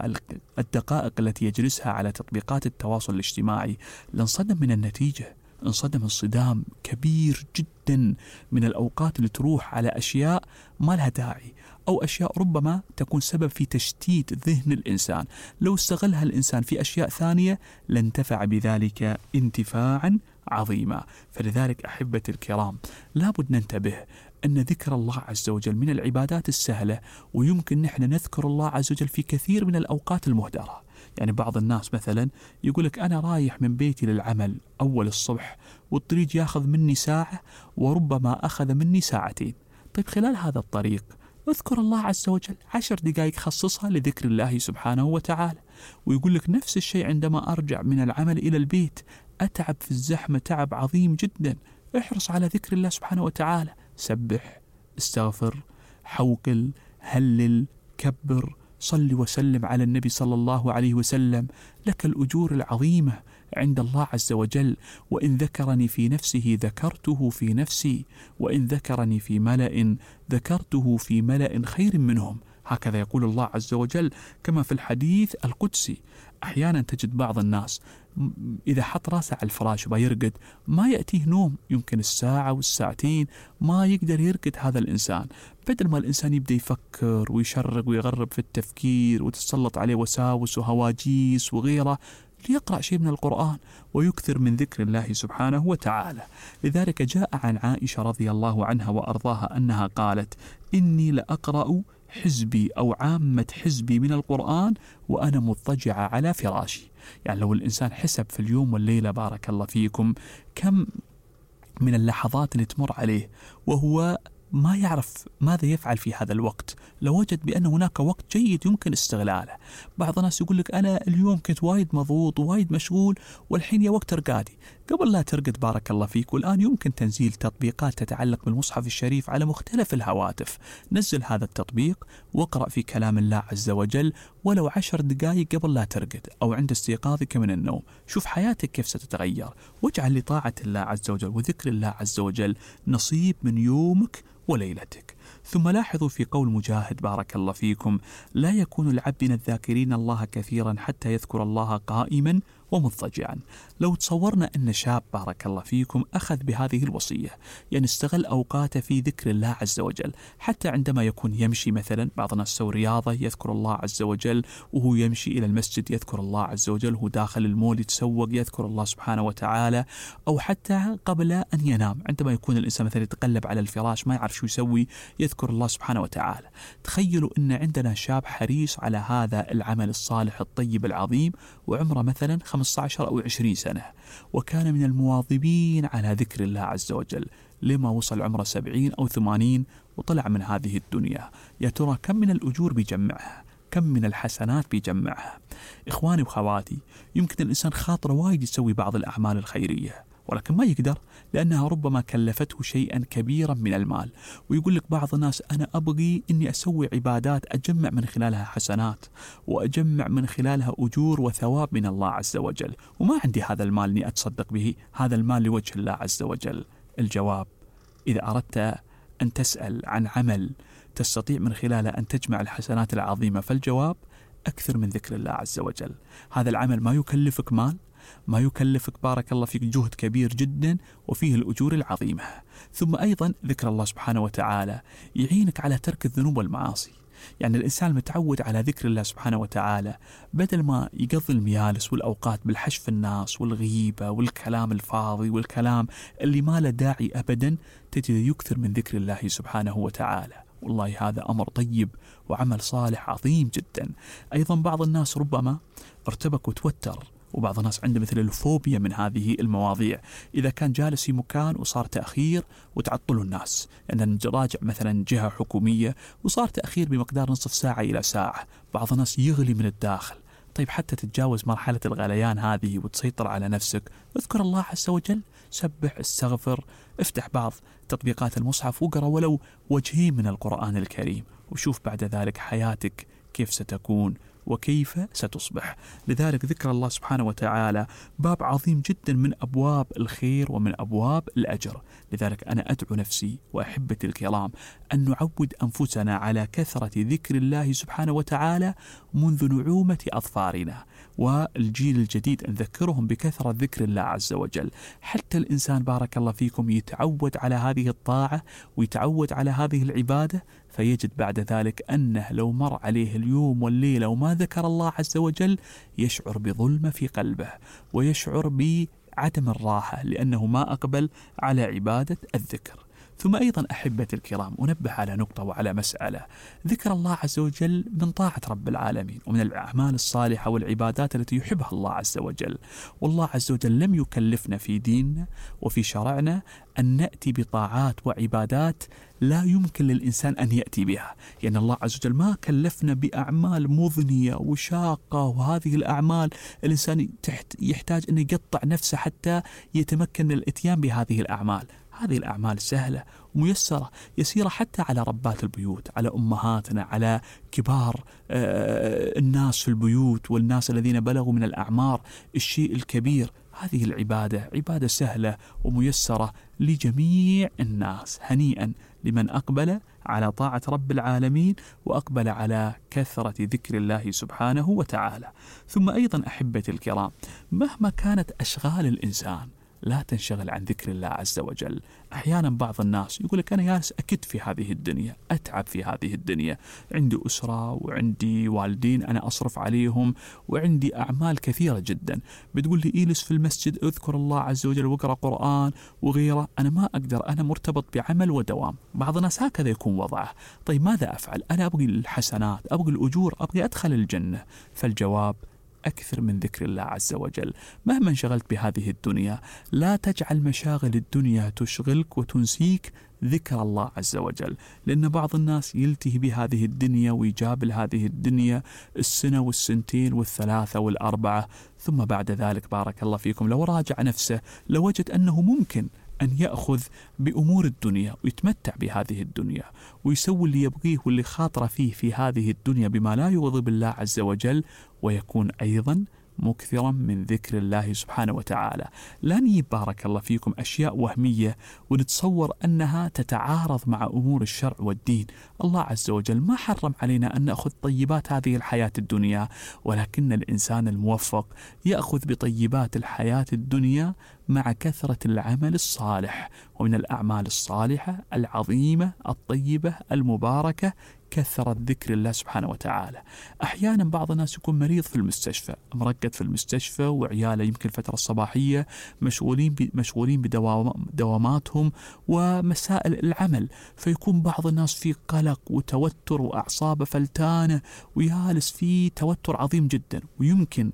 الدقائق التي يجلسها على تطبيقات التواصل الاجتماعي لانصدم من النتيجة. انصدم انصدام كبير جدا من الأوقات اللي تروح على أشياء ما لها داعي، أو أشياء ربما تكون سبب في تشتيت ذهن الإنسان. لو استغلها الإنسان في أشياء ثانية لانتفع بذلك انتفاعا عظيما. فلذلك أحبتي الكرام لابد ننتبه أن ذكر الله عز وجل من العبادات السهلة، ويمكن نحن نذكر الله عز وجل في كثير من الأوقات المهدرة. يعني بعض الناس مثلا يقولك أنا رايح من بيتي للعمل أول الصبح والطريق ياخذ مني ساعة وربما أخذ مني 2 ساعتين. طيب خلال هذا الطريق اذكر الله عز وجل 10 دقائق خصصها لذكر الله سبحانه وتعالى. ويقول لك نفس الشيء عندما أرجع من العمل إلى البيت، أتعب في الزحمة تعب عظيم جدا، احرص على ذكر الله سبحانه وتعالى. سبح، استغفر، حوقل، هلل، كبر، صل وسلم على النبي صلى الله عليه وسلم، لك الأجور العظيمة عند الله عز وجل. وإن ذكرني في نفسه ذكرته في نفسي، وإن ذكرني في ملأ ذكرته في ملأ خير منهم. هكذا يقول الله عز وجل كما في الحديث القدسي. أحيانا تجد بعض الناس إذا حط راسه على الفراش ويرقد ما يأتيه نوم، يمكن 1 ساعة و2 ساعتين ما يقدر يرقد هذا الإنسان. بدل ما الإنسان يبدأ يفكر ويشرق ويغرب في التفكير وتتسلط عليه وساوس وهواجيس وغيره، ليقرأ شيء من القرآن ويكثر من ذكر الله سبحانه وتعالى. لذلك جاء عن عائشة رضي الله عنها وأرضاها أنها قالت: إني لأقرأ حزبي أو عامة حزبي من القرآن وأنا مضطجعة على فراشي. يعني لو الإنسان حسب في اليوم والليلة بارك الله فيكم كم من اللحظات اللي تمر عليه وهو ما يعرف ماذا يفعل في هذا الوقت، لو وجد بأن هناك وقت جيد يمكن استغلاله. بعض الناس يقول لك أنا اليوم كنت وايد مضغوط ووايد مشغول والحين يا وقت رقادي. قبل لا ترقد بارك الله فيك، والآن يمكن تنزيل تطبيقات تتعلق بالمصحف الشريف على مختلف الهواتف. نزل هذا التطبيق واقرأ في كلام الله عز وجل ولو 10 دقائق قبل لا ترقد أو عند استيقاظك من النوم. شوف حياتك كيف ستتغير، واجعل لطاعة الله عز وجل وذكر الله عز وجل نصيب من يومك وليلتك. ثم لاحظوا في قول مجاهد بارك الله فيكم: لا يكون العبد من الذاكرين الله كثيرا حتى يذكر الله قائما ومضطجعا. لو تصورنا أن شاب بارك الله فيكم أخذ بهذه الوصية، يعني استغل أوقاته في ذكر الله عز وجل، حتى عندما يكون يمشي مثلا، بعض الناس يسوي رياضة يذكر الله عز وجل، وهو يمشي إلى المسجد يذكر الله عز وجل، وهو داخل المول يتسوق يذكر الله سبحانه وتعالى، أو حتى قبل أن ينام عندما يكون الإنسان مثلا يتقلب على الفراش ما يعرف شو يسوي يذكر الله سبحانه وتعالى. تخيلوا أن عندنا شاب حريص على هذا العمل الصالح الطيب العظيم، وعمره مثلا 15 أو 20 سنة، وكان من المواظبين على ذكر الله عز وجل لما وصل عمره 70 أو 80 وطلع من هذه الدنيا. يا ترى كم من الأجور بيجمعها؟ كم من الحسنات بيجمعها؟ إخواني وخواتي، يمكن الإنسان خاطره وايد يسوي بعض الأعمال الخيرية، ولكن ما يقدر لأنها ربما كلفته شيئا كبيرا من المال. ويقول لك بعض الناس أنا أبغي أني أسوي عبادات أجمع من خلالها حسنات وأجمع من خلالها أجور وثواب من الله عز وجل، وما عندي هذا المال أني أتصدق به، هذا المال لوجه الله عز وجل. الجواب: إذا أردت أن تسأل عن عمل تستطيع من خلاله أن تجمع الحسنات العظيمة، فالجواب: أكثر من ذكر الله عز وجل. هذا العمل ما يكلفك مال، ما يكلفك بارك الله فيك جهد كبير جدا، وفيه الأجور العظيمة. ثم أيضا ذكر الله سبحانه وتعالى يعينك على ترك الذنوب والمعاصي. يعني الإنسان المتعود على ذكر الله سبحانه وتعالى بدل ما يقضي الميالس والأوقات بالحشف الناس والغيبة والكلام الفاضي والكلام اللي ما له داعي أبدا، تجد يكثر من ذكر الله سبحانه وتعالى. والله هذا أمر طيب وعمل صالح عظيم جدا. أيضا بعض الناس ربما ارتبك وتوتر، وبعض الناس عنده مثل الفوبيا من هذه المواضيع. إذا كان جالس في مكان وصار تأخير وتعطلوا الناس، يعني نراجع مثلا جهة حكومية وصار تأخير بمقدار نصف ساعة إلى ساعة، بعض الناس يغلي من الداخل. طيب حتى تتجاوز مرحلة الغليان هذه وتسيطر على نفسك، اذكر الله عز وجل، سبح، استغفر، افتح بعض تطبيقات المصحف وقرأ ولو وجهين من القرآن الكريم، وشوف بعد ذلك حياتك كيف ستكون وكيف ستصبح. لذلك ذكر الله سبحانه وتعالى باب عظيم جدا من أبواب الخير ومن أبواب الأجر. لذلك أنا أدعو نفسي وأحبتي الكرام أن نعود أنفسنا على كثرة ذكر الله سبحانه وتعالى منذ نعومة أظفارنا، والجيل الجديد نذكرهم بكثرة ذكر الله عز وجل، حتى الإنسان بارك الله فيكم يتعود على هذه الطاعة ويتعود على هذه العبادة، فيجد بعد ذلك أنه لو مر عليه اليوم والليلة وما ذكر الله عز وجل يشعر بظلمة في قلبه ويشعر بعدم الراحة، لأنه ما أقبل على عبادة الذكر. ثم أيضا أحبتي الكرام أنبه على نقطة وعلى مسألة: ذكر الله عز وجل من طاعة رب العالمين ومن الأعمال الصالحة والعبادات التي يحبها الله عز وجل. والله عز وجل لم يكلفنا في ديننا وفي شرعنا أن نأتي بطاعات وعبادات لا يمكن للإنسان أن يأتي بها. يعني الله عز وجل ما كلفنا بأعمال مضنية وشاقة، وهذه الأعمال الإنسان يحتاج أن يقطع نفسه حتى يتمكن من الإتيان بهذه الأعمال. هذه الأعمال سهلة وميسرة يسيرة حتى على ربات البيوت، على أمهاتنا، على كبار الناس في البيوت والناس الذين بلغوا من الأعمار الشيء الكبير. هذه العبادة عبادة سهلة وميسرة لجميع الناس. هنيئا لمن أقبل على طاعة رب العالمين وأقبل على كثرة ذكر الله سبحانه وتعالى. ثم أيضا أحبتي الكرام، مهما كانت أشغال الإنسان لا تنشغل عن ذكر الله عز وجل. أحيانا بعض الناس يقول لك أنا جالس أكد في هذه الدنيا، أتعب في هذه الدنيا، عندي أسرة وعندي والدين أنا أصرف عليهم وعندي أعمال كثيرة جدا. بتقول لي إيلس في المسجد أذكر الله عز وجل وقرأ قرآن وغيره، أنا ما أقدر، أنا مرتبط بعمل ودوام. بعض الناس هكذا يكون وضعه. طيب ماذا أفعل؟ أنا أبغي الحسنات، أبغي الأجور، أبغي أدخل الجنة. فالجواب: أكثر من ذكر الله عز وجل. مهما انشغلت بهذه الدنيا لا تجعل مشاغل الدنيا تشغلك وتنسيك ذكر الله عز وجل، لأن بعض الناس يلتهي بهذه الدنيا ويجابل هذه الدنيا السنة والسنتين والثلاثة والأربعة، ثم بعد ذلك بارك الله فيكم لو راجع نفسه لوجد أنه ممكن أن يأخذ بأمور الدنيا ويتمتع بهذه الدنيا ويسوي اللي يبغيه واللي خاطر فيه في هذه الدنيا بما لا يغضب الله عز وجل، ويكون أيضا مكثرا من ذكر الله سبحانه وتعالى. لا نجيب بارك الله فيكم أشياء وهمية ونتصور أنها تتعارض مع أمور الشرع والدين. الله عز وجل ما حرم علينا أن نأخذ طيبات هذه الحياة الدنيا، ولكن الإنسان الموفق يأخذ بطيبات الحياة الدنيا مع كثرة العمل الصالح. ومن الأعمال الصالحة العظيمة الطيبة المباركة كثرة ذكر الله سبحانه وتعالى. أحيانا بعض الناس يكون مريض في المستشفى، مرقد في المستشفى، وعياله يمكن الفترة الصباحية مشغولين بدواماتهم ومسائل العمل، فيكون بعض الناس في قلق وتوتر وأعصابه فلتانة ويالس في توتر عظيم جدا، ويمكن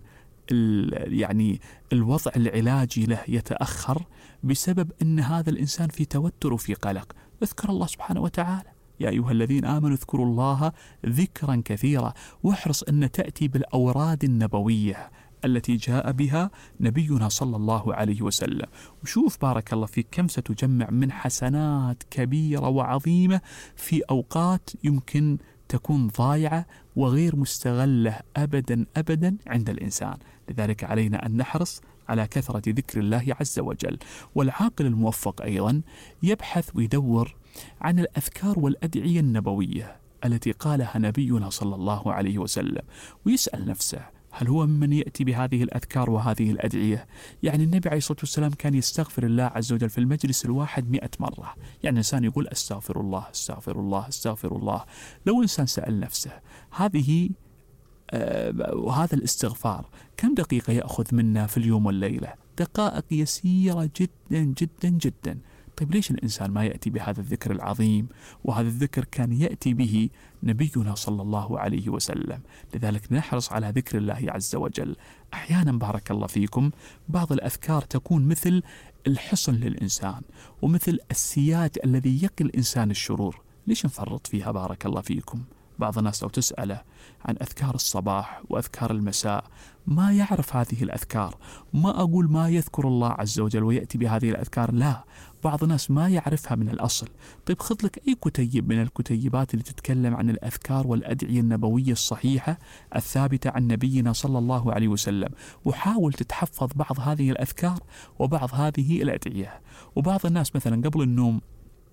الوضع العلاجي له يتأخر بسبب أن هذا الإنسان في توتر وفي قلق. اذكر الله سبحانه وتعالى، يا أيها الذين آمنوا اذكروا الله ذكرا كثيرا، واحرص أن تأتي بالأوراد النبوية التي جاء بها نبينا صلى الله عليه وسلم. وشوف بارك الله فيك كم ستجمع من حسنات كبيرة وعظيمة في أوقات يمكن تكون ضايعة وغير مستغلة أبدا أبدا عند الإنسان. لذلك علينا أن نحرص على كثرة ذكر الله عز وجل. والعاقل الموفق أيضا يبحث ويدور عن الأذكار والأدعية النبوية التي قالها نبينا صلى الله عليه وسلم، ويسأل نفسه هل هو ممن يأتي بهذه الأذكار وهذه الأدعية؟ يعني النبي عليه الصلاة والسلام كان يستغفر الله عز وجل في المجلس الواحد 100 مرة. يعني إنسان يقول أستغفر الله أستغفر الله أستغفر الله. لو إنسان سأل نفسه وهذا الاستغفار كم دقيقة يأخذ منا في اليوم والليلة؟ دقائق يسيرة جدا جدا جدا. طيب ليش الإنسان ما يأتي بهذا الذكر العظيم؟ وهذا الذكر كان يأتي به نبينا صلى الله عليه وسلم. لذلك نحرص على ذكر الله عز وجل. أحيانا بارك الله فيكم بعض الأذكار تكون مثل الحصن للإنسان، ومثل السياج الذي يقي الإنسان الشرور. ليش نفرط فيها بارك الله فيكم؟ بعض الناس لو تسأله عن أذكار الصباح وأذكار المساء ما يعرف هذه الأذكار. ما أقول ما يذكر الله عز وجل ويأتي بهذه الأذكار، لا، بعض الناس ما يعرفها من الأصل. طيب خذ لك أي كتيب من الكتيبات اللي تتكلم عن الأذكار والأدعية النبوية الصحيحة الثابتة عن نبينا صلى الله عليه وسلم، وحاول تتحفظ بعض هذه الأذكار وبعض هذه الأدعية. وبعض الناس مثلا قبل النوم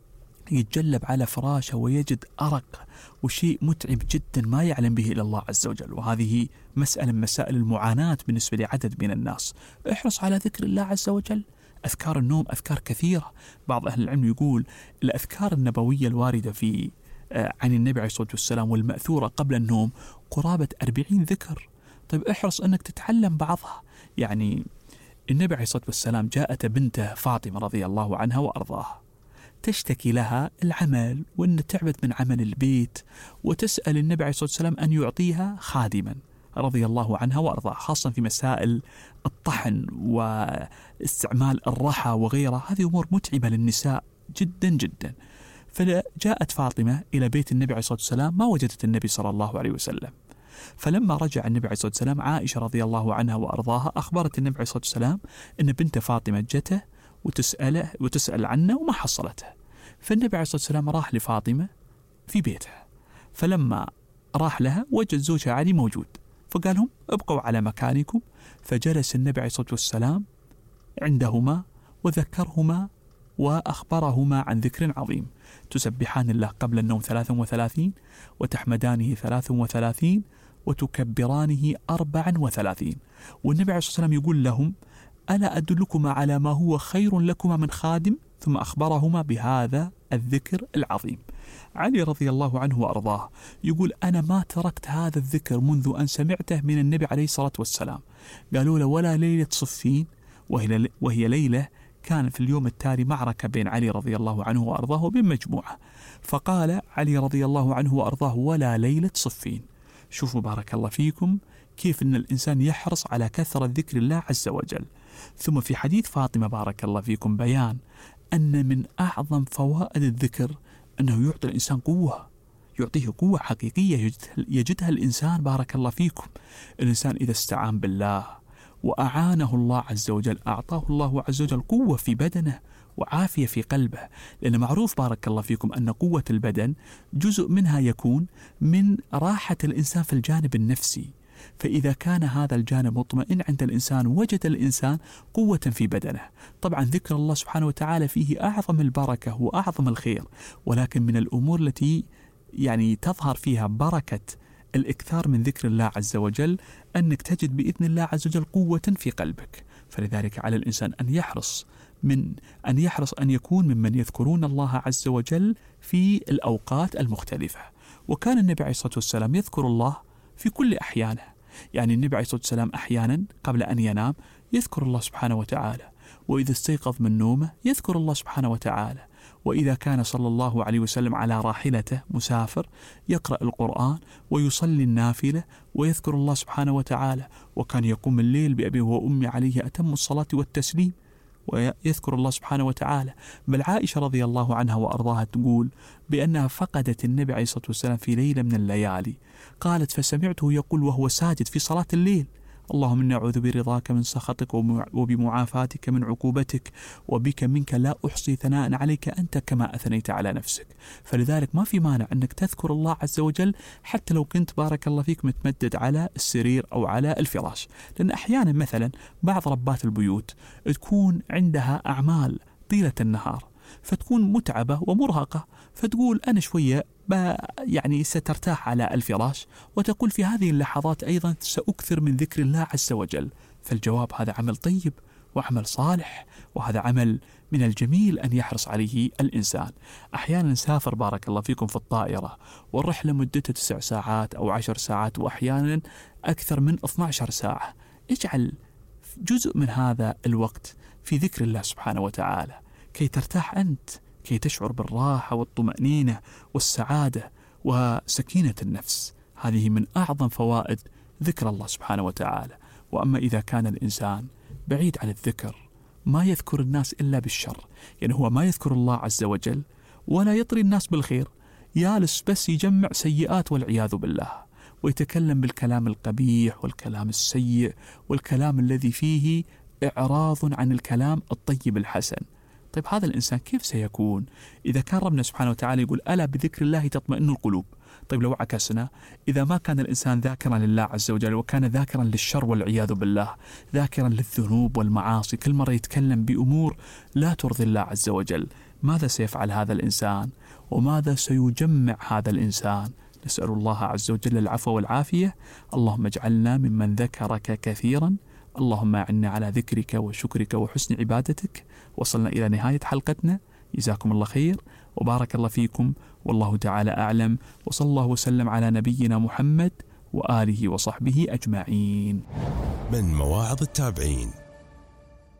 يتجلب على فراشه ويجد أرق وشيء متعب جدا ما يعلم به إلا الله عز وجل، وهذه مسألة من مسائل المعاناة بالنسبة لعدد من الناس. احرص على ذكر الله عز وجل. أذكار النوم أذكار كثيرة. بعض أهل العلم يقول الأذكار النبوية الواردة عن النبي عليه الصلاة والسلام والمأثورة قبل النوم قرابة 40 ذكر. طيب احرص أنك تتعلم بعضها. يعني النبي عليه الصلاة والسلام جاءت بنته فاطمة رضي الله عنها وأرضاها تشتكي لها العمل وأن تعبت من عمل البيت، وتسأل النبي عليه الصلاة والسلام أن يعطيها خادما رضي الله عنها وأرضاها، خاصة في مسائل الطحن واستعمال الرحى وغيرها. هذه أمور متعبة للنساء جدا جدا. فجاءت فاطمة إلى بيت النبي عليه الصلاة والسلام ما وجدت النبي صلى الله عليه وسلم. فلما رجع النبي عليه الصلاة والسلام عائشة رضي الله عنها وأرضاها أخبرت النبي عليه الصلاة والسلام أن بنت فاطمة جته وتسأل عنه وما حصلته. فالنبي عليه الصلاة والسلام راح لفاطمة في بيتها، فلما راح لها وجد زوجها علي موجود، فقالهم ابقوا على مكانكم. فجلس النبي عليه الصلاة والسلام عندهما وذكرهما وأخبرهما عن ذكر عظيم: تسبحان الله قبل النوم 33، وتحمدانه 33، وتكبرانه 34. والنبي عليه الصلاة والسلام يقول لهم: ألا أدلكما على ما هو خير لكما من خادم؟ ثم أخبرهما بهذا الذكر العظيم. علي رضي الله عنه وأرضاه يقول: أنا ما تركت هذا الذكر منذ أن سمعته من النبي عليه الصلاة والسلام. قالوا له: ولا ليلة صفين، وهي ليلة كان في اليوم التالي معركة بين علي رضي الله عنه وأرضاه وبين مجموعة. فقال علي رضي الله عنه وأرضاه: ولا ليلة صفين. شوفوا بارك الله فيكم كيف أن الإنسان يحرص على كثرة ذكر الله عز وجل. ثم في حديث فاطمة بارك الله فيكم بيان أن من أعظم فوائد الذكر أنه يعطي الإنسان قوة، يعطيه قوة حقيقية يجدها الإنسان. بارك الله فيكم الإنسان إذا استعان بالله وأعانه الله عز وجل أعطاه الله عز وجل قوة في بدنه وعافية في قلبه. لأن معروف بارك الله فيكم أن قوة البدن جزء منها يكون من راحة الإنسان في الجانب النفسي. فإذا كان هذا الجانب مطمئن عند الإنسان وجد الإنسان قوة في بدنه. طبعا ذكر الله سبحانه وتعالى فيه أعظم البركة وأعظم الخير، ولكن من الأمور التي تظهر فيها بركة الإكثار من ذكر الله عز وجل أنك تجد بإذن الله عز وجل قوة في قلبك. فلذلك على الإنسان أن يحرص أن يكون ممن يذكرون الله عز وجل في الأوقات المختلفة. وكان النبي عليه الصلاة والسلام يذكر الله في كل أحيانه. النبي عليه الصلاة والسلام أحيانا قبل أن ينام يذكر الله سبحانه وتعالى، وإذا استيقظ من نومه يذكر الله سبحانه وتعالى، وإذا كان صلى الله عليه وسلم على راحلته مسافر يقرأ القرآن ويصلي النافلة ويذكر الله سبحانه وتعالى، وكان يقوم الليل بأبيه وأمي عليه أتم الصلاة والتسليم ويذكر الله سبحانه وتعالى. بل عائشة رضي الله عنها وأرضاها تقول بأنها فقدت النبي عليه الصلاة والسلام في ليلة من الليالي، قالت فسمعته يقول وهو ساجد في صلاة الليل: اللهم إني أعوذ برضاك من سخطك وبمعافاتك من عقوبتك وبك منك لا أحصي ثناء عليك أنت كما أثنيت على نفسك. فلذلك ما في مانع أنك تذكر الله عز وجل حتى لو كنت بارك الله فيك متمدد على السرير أو على الفراش، لأن أحيانا مثلا بعض ربات البيوت تكون عندها أعمال طيلة النهار فتكون متعبة ومرهقة، فتقول أنا شوية سترتاح على الفراش، وتقول في هذه اللحظات أيضا سأكثر من ذكر الله عز وجل. فالجواب هذا عمل طيب وعمل صالح، وهذا عمل من الجميل أن يحرص عليه الإنسان. أحيانا نسافر بارك الله فيكم في الطائرة والرحلة مدتها 9 ساعات أو 10 ساعات وأحيانا أكثر من 12 ساعة. اجعل جزء من هذا الوقت في ذكر الله سبحانه وتعالى كي ترتاح أنت، كي تشعر بالراحة والطمأنينة والسعادة وسكينة النفس. هذه من أعظم فوائد ذكر الله سبحانه وتعالى. وأما إذا كان الإنسان بعيد عن الذكر ما يذكر الناس إلا بالشر، هو ما يذكر الله عز وجل ولا يطري الناس بالخير، يالس بس يجمع سيئات والعياذ بالله، ويتكلم بالكلام القبيح والكلام السيء والكلام الذي فيه إعراض عن الكلام الطيب الحسن. طيب هذا الإنسان كيف سيكون إذا كان ربنا سبحانه وتعالى يقول ألا بذكر الله تطمئن القلوب؟ طيب لو عكسنا، إذا ما كان الإنسان ذاكرا لله عز وجل وكان ذاكرا للشر والعياذ بالله، ذاكرا للذنوب والمعاصي، كل مرة يتكلم بأمور لا ترضي الله عز وجل، ماذا سيفعل هذا الإنسان وماذا سيجمع هذا الإنسان؟ نسأل الله عز وجل العفو والعافية. اللهم اجعلنا ممن ذكرك كثيرا، اللهم أعنا على ذكرك وشكرك وحسن عبادتك. وصلنا إلى نهاية حلقتنا، جزاكم الله خير وبارك الله فيكم، والله تعالى أعلم، وصلى الله وسلم على نبينا محمد وآله وصحبه أجمعين. من مواعظ التابعين